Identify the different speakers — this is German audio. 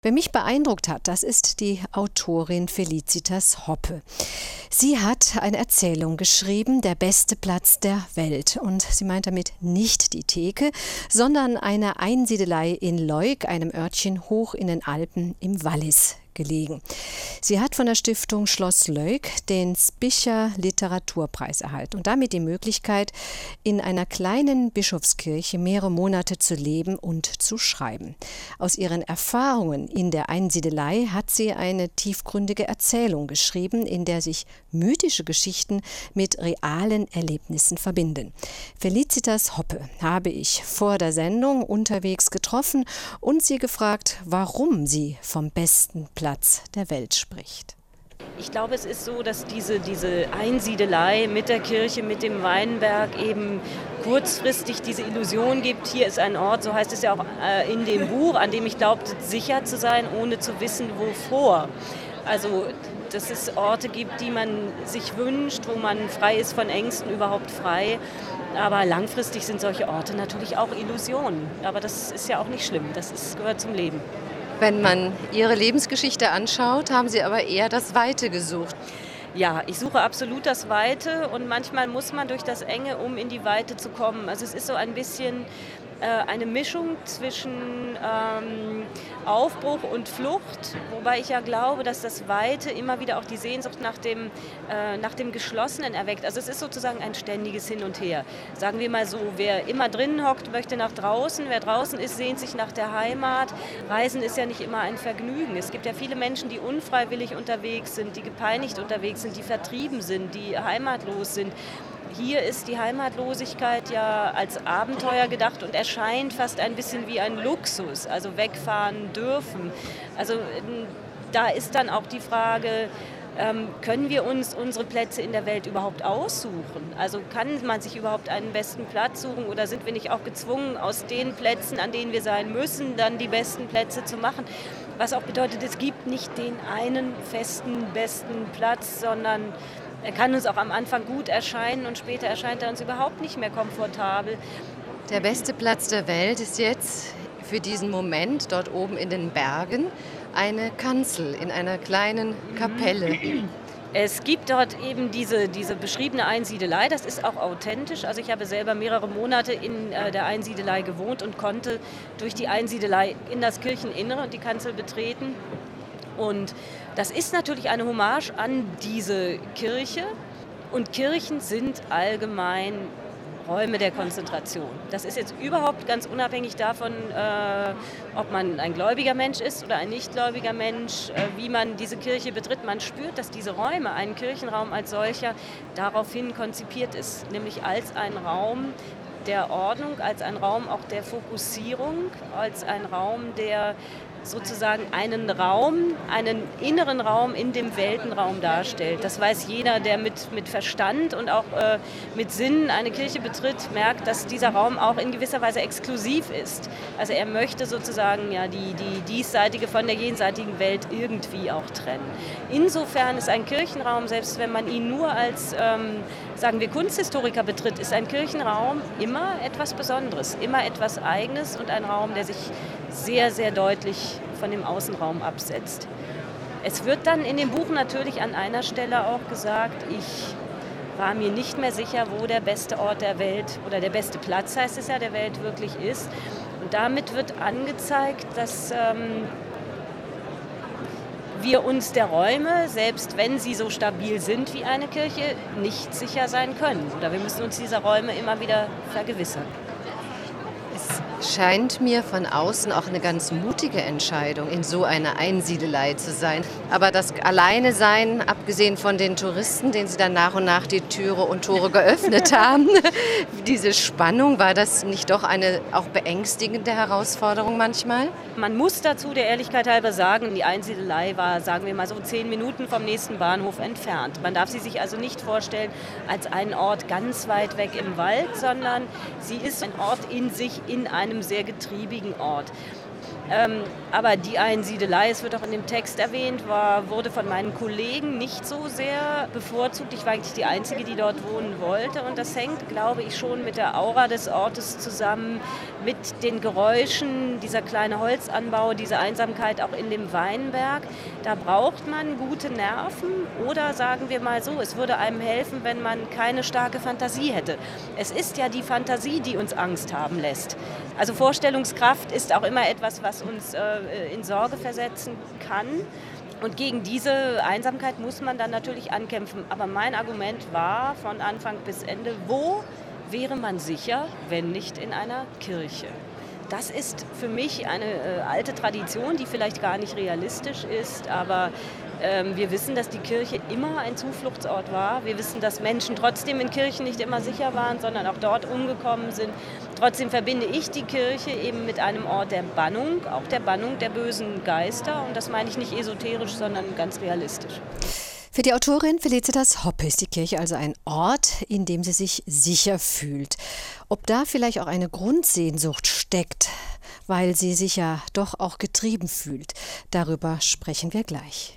Speaker 1: Wer mich beeindruckt hat, das ist die Autorin Felicitas Hoppe. Sie hat eine Erzählung geschrieben, Der beste Platz der Welt. Und sie meint damit nicht die Theke, sondern eine Einsiedelei in Leuk, einem Örtchen hoch in den Alpen im Wallis gelegen. Sie hat von der Stiftung Schloss Leuk den Spicher Literaturpreis erhalten und damit die Möglichkeit, in einer kleinen Bischofskirche mehrere Monate zu leben und zu schreiben. Aus ihren Erfahrungen in der Einsiedelei hat sie eine tiefgründige Erzählung geschrieben, in der sich mythische Geschichten mit realen Erlebnissen verbinden. Felicitas Hoppe habe ich vor der Sendung unterwegs getroffen und sie gefragt, warum sie vom besten Platz der Welt spricht.
Speaker 2: Ich glaube, es ist so, dass diese Einsiedelei mit der Kirche, mit dem Weinberg eben kurzfristig diese Illusion gibt, hier ist ein Ort, so heißt es ja auch in dem Buch, an dem ich glaubte, sicher zu sein, ohne zu wissen, wovor. Also, dass es Orte gibt, die man sich wünscht, wo man frei ist von Ängsten, überhaupt frei. Aber langfristig sind solche Orte natürlich auch Illusionen. Aber das ist ja auch nicht schlimm, gehört zum Leben.
Speaker 1: Wenn man Ihre Lebensgeschichte anschaut, haben Sie aber eher das Weite gesucht.
Speaker 2: Ja, ich suche absolut das Weite und manchmal muss man durch das Enge, um in die Weite zu kommen. Also es ist so ein bisschen eine Mischung zwischen Aufbruch und Flucht, wobei ich ja glaube, dass das Weite immer wieder auch die Sehnsucht nach dem Geschlossenen erweckt. Also es ist sozusagen ein ständiges Hin und Her. Sagen wir mal so, wer immer drinnen hockt, möchte nach draußen. Wer draußen ist, sehnt sich nach der Heimat. Reisen ist ja nicht immer ein Vergnügen. Es gibt ja viele Menschen, die unfreiwillig unterwegs sind, die gepeinigt unterwegs sind, die vertrieben sind, die heimatlos sind. Hier ist die Heimatlosigkeit ja als Abenteuer gedacht und erscheint fast ein bisschen wie ein Luxus, also wegfahren dürfen. Also da ist dann auch die Frage, können wir uns unsere Plätze in der Welt überhaupt aussuchen? Also kann man sich überhaupt einen besten Platz suchen oder sind wir nicht auch gezwungen, aus den Plätzen, an denen wir sein müssen, dann die besten Plätze zu machen? Was auch bedeutet, es gibt nicht den einen festen, besten Platz, sondern er kann uns auch am Anfang gut erscheinen und später erscheint er uns überhaupt nicht mehr komfortabel.
Speaker 1: Der beste Platz der Welt ist jetzt für diesen Moment dort oben in den Bergen eine Kanzel in einer kleinen Kapelle.
Speaker 2: Es gibt dort eben diese beschriebene Einsiedelei, das ist auch authentisch. Also ich habe selber mehrere Monate in der Einsiedelei gewohnt und konnte durch die Einsiedelei in das Kircheninnere und die Kanzel betreten. Und das ist natürlich eine Hommage an diese Kirche. Und Kirchen sind allgemein Räume der Konzentration. Das ist jetzt überhaupt ganz unabhängig davon, ob man ein gläubiger Mensch ist oder ein nichtgläubiger Mensch, wie man diese Kirche betritt. Man spürt, dass diese Räume, ein Kirchenraum als solcher, daraufhin konzipiert ist, nämlich als ein Raum der Ordnung, als ein Raum auch der Fokussierung, als ein Raum, der sozusagen einen inneren Raum in dem Weltenraum darstellt. Das weiß jeder, der mit Verstand und auch mit Sinn eine Kirche betritt, merkt, dass dieser Raum auch in gewisser Weise exklusiv ist. Also er möchte sozusagen ja die diesseitige von der jenseitigen Welt irgendwie auch trennen. Insofern ist ein Kirchenraum, selbst wenn man ihn nur als, sagen wir, Kunsthistoriker betritt, ist ein Kirchenraum immer etwas Besonderes, immer etwas Eigenes und ein Raum, der sich sehr, sehr deutlich von dem Außenraum absetzt. Es wird dann in dem Buch natürlich an einer Stelle auch gesagt, ich war mir nicht mehr sicher, wo der beste Ort der Welt oder der beste Platz, heißt es ja, der Welt wirklich ist. Und damit wird angezeigt, dass wir uns der Räume, selbst wenn sie so stabil sind wie eine Kirche, nicht sicher sein können. Oder wir müssen uns dieser Räume immer wieder vergewissern.
Speaker 1: Scheint mir von außen auch eine ganz mutige Entscheidung, in so einer Einsiedelei zu sein. Aber das Alleine-Sein, abgesehen von den Touristen, denen Sie dann nach und nach die Türe und Tore geöffnet haben, diese Spannung, war das nicht doch eine auch beängstigende Herausforderung manchmal?
Speaker 2: Man muss dazu der Ehrlichkeit halber sagen, die Einsiedelei war, sagen wir mal so 10 Minuten vom nächsten Bahnhof entfernt. Man darf sie sich also nicht vorstellen als einen Ort ganz weit weg im Wald, sondern sie ist ein Ort in sich, in einem sehr getriebigen Ort. Aber die Einsiedelei, es wird auch in dem Text erwähnt, wurde von meinen Kollegen nicht so sehr bevorzugt. Ich war eigentlich die Einzige, die dort wohnen wollte. Und das hängt, glaube ich, schon mit der Aura des Ortes zusammen, mit den Geräuschen, dieser kleine Holzanbau, diese Einsamkeit auch in dem Weinberg. Da braucht man gute Nerven oder sagen wir mal so, es würde einem helfen, wenn man keine starke Fantasie hätte. Es ist ja die Fantasie, die uns Angst haben lässt. Also Vorstellungskraft ist auch immer etwas, was uns in Sorge versetzen kann. Und gegen diese Einsamkeit muss man dann natürlich ankämpfen. Aber mein Argument war von Anfang bis Ende, wo wäre man sicher, wenn nicht in einer Kirche? Das ist für mich eine alte Tradition, die vielleicht gar nicht realistisch ist, aber wir wissen, dass die Kirche immer ein Zufluchtsort war. Wir wissen, dass Menschen trotzdem in Kirchen nicht immer sicher waren, sondern auch dort umgekommen sind. Trotzdem verbinde ich die Kirche eben mit einem Ort der Bannung, auch der Bannung der bösen Geister. Und das meine ich nicht esoterisch, sondern ganz realistisch.
Speaker 1: Für die Autorin Felicitas Hoppe ist die Kirche also ein Ort, in dem sie sich sicher fühlt. Ob da vielleicht auch eine Grundsehnsucht steckt, weil sie sich ja doch auch getrieben fühlt, darüber sprechen wir gleich.